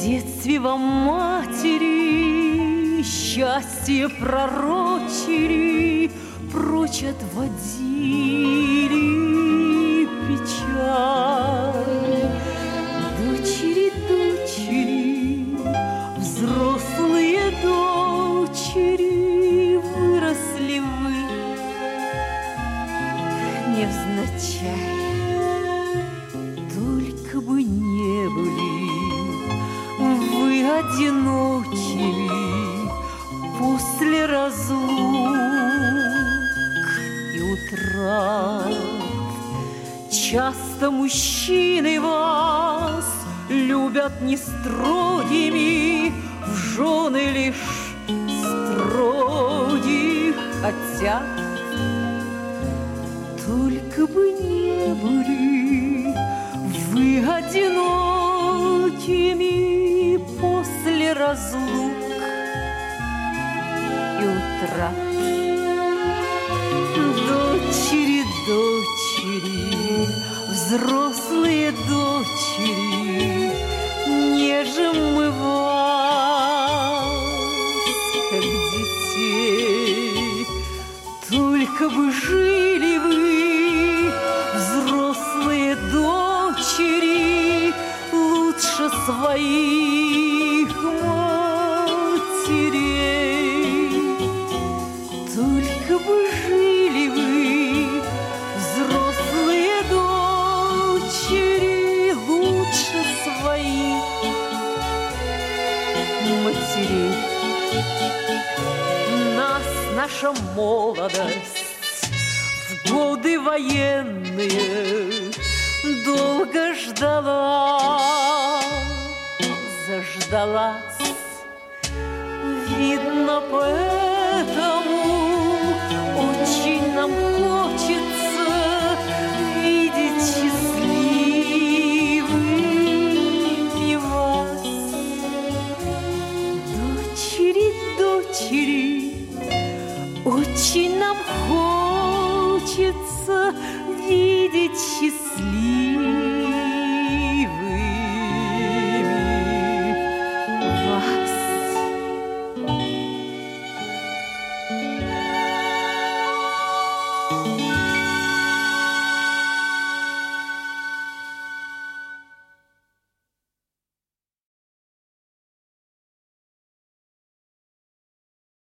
детстве вам матери счастье пророчили, прочь отводили печаль. Дочери, дочери, взрослые дочери, выросли вы невзначай. Только бы не были вы одинокими после разлук и утрат. Часто мужчины вас любят не строгими, в жены лишь строгих хотят. Только бы не были вы одинокими после разлук и утрат. Дочери, дочери, взрослые дочери, нежим мы вас, как детей. Только бы жили вы, взрослые дочери, лучше своих матерей. Только бы жили вы, взрослые дочери, лучше своих матерей. Нас наша молодость в годы военные долго ждала, заждалась, видно, поэт